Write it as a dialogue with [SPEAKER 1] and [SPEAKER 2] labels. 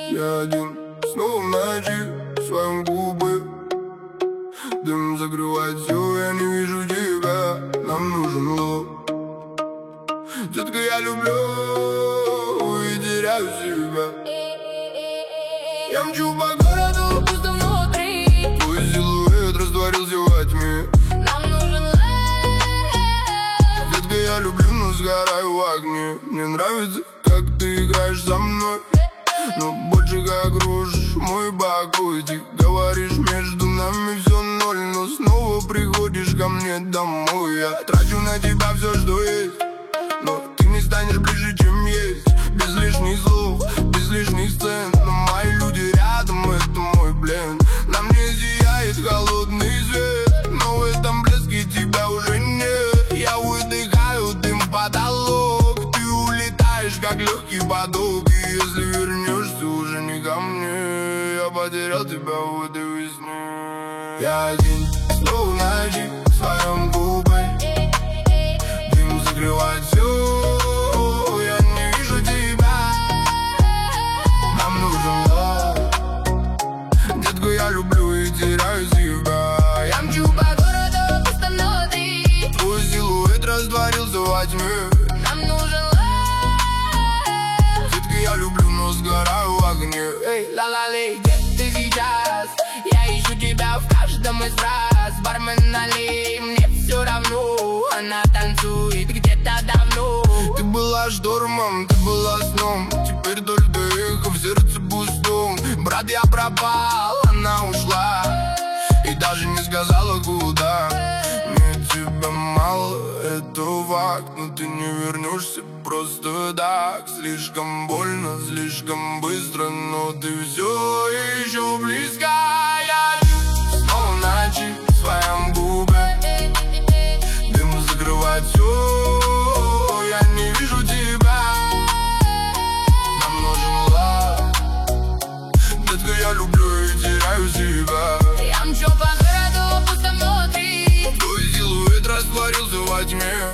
[SPEAKER 1] Я один, снова в ночи, в своем губы. Дым закрывает все, я не вижу тебя. Нам нужен лоб. Детка, я люблю и теряю себя. Я мчу по городу, пусто внутри. Твой силуэт растворился во тьме.
[SPEAKER 2] Нам нужен лайф.
[SPEAKER 1] Детка, я люблю, но сгораю в огне. Мне нравится, как ты играешь со мной, но больше как рожь мой покой. Ты говоришь, между нами все ноль, но снова приходишь ко мне домой. Я трачу на тебя все, что есть, но ты не станешь ближе, чем есть. Без лишних слов, без лишних сцен, но мои люди рядом, это мой плен. На мне сияет холодный свет, но в этом блеске тебя уже нет. Я выдыхаю дым в потолок, ты улетаешь, как легкий поток. И если вернешься, уже не ко мне. Я потерял тебя в этой весне. Я один, снова в ночи, в своем купе. Дым закрывает все, я не вижу тебя. Нам нужен лав. Детку, я люблю и теряю себя.
[SPEAKER 2] Я мчу по городу, пусто внутри.
[SPEAKER 1] Твой силуэт растворился во тьме.
[SPEAKER 2] Нам нужен лайф.
[SPEAKER 1] Детка, я люблю, но сгораю в огне.
[SPEAKER 2] Эй, ла-ла-лей, где ты сейчас? Я ищу тебя в каждом из раз. Бармен, налей, мне все равно. Она танцует где-то давно.
[SPEAKER 1] Ты была штормом, ты была сном. Теперь только эхо в сердце пустом. Брат, я пропал, она ушла и даже не сказала, куда. Мне тебя мало, это факт, но ты не вернешься просто так. Слишком больно, слишком быстро, но ты все еще близко. Я снова в ночи, в своем губе. Дым закрывает все, я не вижу тебя. Нам нужен лав. Детка, я люблю и теряю себя.
[SPEAKER 2] Я мчу по городу, пусто внутри.
[SPEAKER 1] Твой силуэт растворился во тьме.